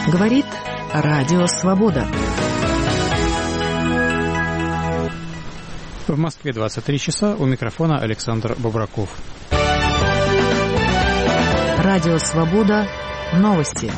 Говорит Радио Свобода. В Москве 23 часа. У микрофона Александр Бобраков. Радио Свобода. Новости.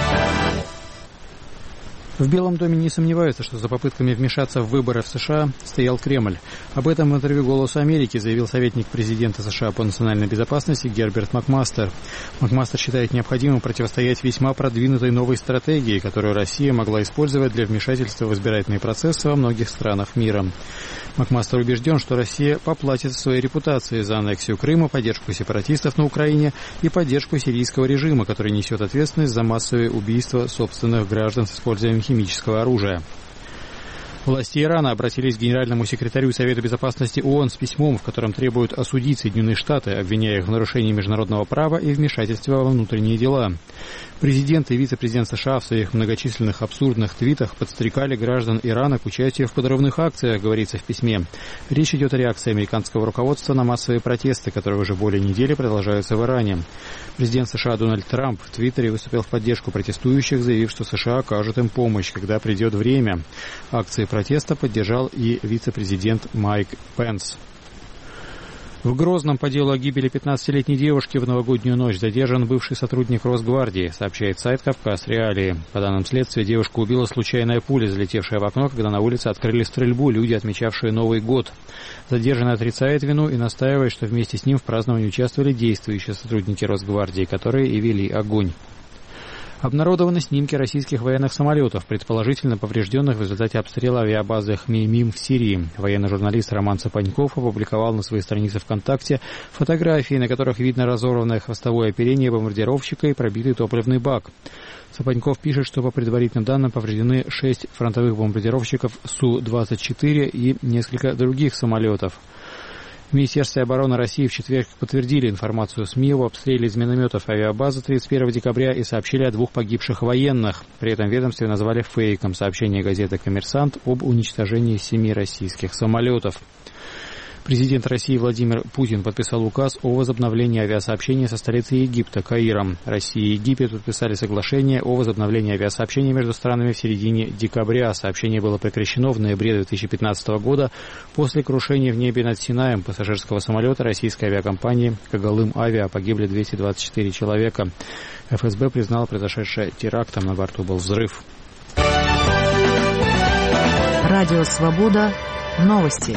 В Белом доме не сомневаются, что за попытками вмешаться в выборы в США стоял Кремль. Об этом в интервью «Голосу Америки» заявил советник президента США по национальной безопасности Герберт Макмастер. Макмастер считает необходимым противостоять весьма продвинутой новой стратегии, которую Россия могла использовать для вмешательства в избирательные процессы во многих странах мира. Макмастер убежден, что Россия поплатит своей репутацией за аннексию Крыма, поддержку сепаратистов на Украине и поддержку сирийского режима, который несет ответственность за массовые убийства собственных граждан с использованием химического оружия. Власти Ирана обратились к генеральному секретарю Совета безопасности ООН с письмом, в котором требуют осудить Соединенные Штаты, обвиняя их в нарушении международного права и вмешательстве во внутренние дела. Президент и вице-президент США в своих многочисленных абсурдных твитах подстрекали граждан Ирана к участию в подрывных акциях, говорится в письме. Речь идет о реакции американского руководства на массовые протесты, которые уже более недели продолжаются в Иране. Президент США Дональд Трамп в Твиттере выступил в поддержку протестующих, заявив, что США окажут им помощь, когда придет время. Акции протеста поддержал и вице-президент Майк Пенс. В Грозном по делу о гибели 15-летней девушки в новогоднюю ночь задержан бывший сотрудник Росгвардии, сообщает сайт «Кавказ Реалии». По данным следствия, девушку убила случайная пуля, залетевшая в окно, когда на улице открыли стрельбу люди, отмечавшие Новый год. Задержанный отрицает вину и настаивает, что вместе с ним в праздновании участвовали действующие сотрудники Росгвардии, которые и вели огонь. Обнародованы снимки российских военных самолетов, предположительно поврежденных в результате обстрела авиабазы Хмеймим в Сирии. Военный журналист Роман Сапаньков опубликовал на своей странице ВКонтакте фотографии, на которых видно разорванное хвостовое оперение бомбардировщика и пробитый топливный бак. Сапаньков пишет, что по предварительным данным повреждены 6 фронтовых бомбардировщиков Су-24 и несколько других самолетов. В Министерстве обороны России в четверг подтвердили информацию СМИ об обстреле из минометов авиабазы 31 декабря и сообщили о 2 погибших военных. При этом ведомстве назвали фейком сообщение газеты «Коммерсант» об уничтожении 7 российских самолетов. Президент России Владимир Путин подписал указ о возобновлении авиасообщения со столицей Египта, Каиром. Россия и Египет подписали соглашение о возобновлении авиасообщения между странами в середине декабря. Сообщение было прекращено в ноябре 2015 года после крушения в небе над Синаем пассажирского самолета российской авиакомпании «Когалым Авиа». Погибли 224 человека. ФСБ признал произошедшее терактом, на борту был взрыв. Радио Свобода. Новости.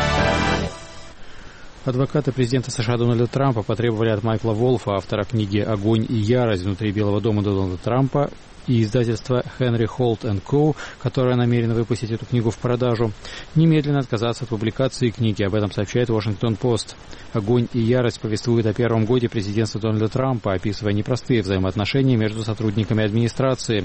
Адвокаты президента США Дональда Трампа потребовали от Майкла Волфа, автора книги «Огонь и ярость внутри Белого дома Дональда Трампа», и издательства Henry Holt & Co., которое намерено выпустить эту книгу в продажу, немедленно отказаться от публикации книги. Об этом сообщает Washington-Post. «Огонь и ярость» повествует о первом годе президентства Дональда Трампа, описывая непростые взаимоотношения между сотрудниками администрации.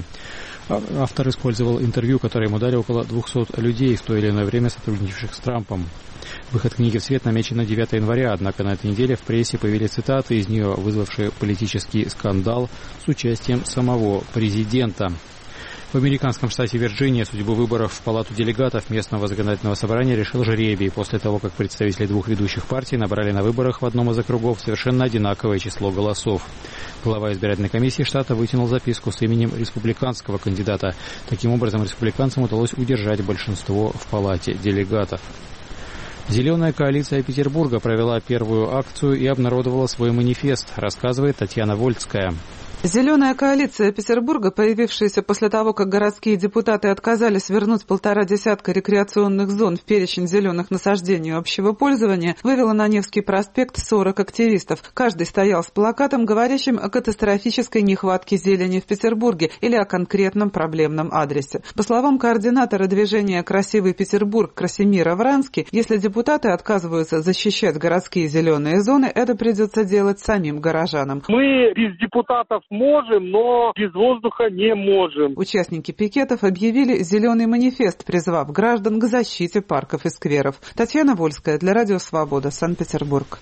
Автор использовал интервью, которое ему дали около 200 людей, в то или иное время сотрудничавших с Трампом. Выход книги в свет намечен на 9 января, однако на этой неделе в прессе появились цитаты из нее, вызвавшие политический скандал с участием самого президента. В американском штате Вирджиния судьбу выборов в Палату делегатов местного законодательного собрания решил жребий после того, как представители 2 ведущих партий набрали на выборах в одном из округов совершенно одинаковое число голосов. Глава избирательной комиссии штата вытянул записку с именем республиканского кандидата. Таким образом, республиканцам удалось удержать большинство в Палате делегатов. «Зеленая коалиция Петербурга» провела первую акцию и обнародовала свой манифест, рассказывает Татьяна Вольцкая. Зеленая коалиция Петербурга, появившаяся после того, как городские депутаты отказались вернуть 1,5 десятка рекреационных зон в перечень зеленых насаждений общего пользования, вывела на Невский проспект 40 активистов. Каждый стоял с плакатом, говорящим о катастрофической нехватке зелени в Петербурге или о конкретном проблемном адресе. По словам координатора движения «Красивый Петербург» Красимира Врански, если депутаты отказываются защищать городские зеленые зоны, это придется делать самим горожанам. Мы без депутатов можем, но без воздуха не можем. Участники пикетов объявили зеленый манифест, призвав граждан к защите парков и скверов. Татьяна Вольская для Радио Свобода, Санкт-Петербург.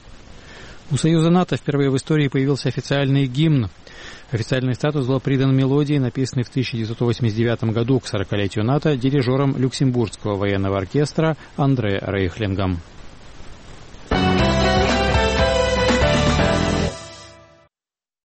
У Союза НАТО впервые в истории появился официальный гимн. Официальный статус был придан мелодии, написанной в 1989 году к 40-летию НАТО дирижером Люксембургского военного оркестра Андре Рейхлингом.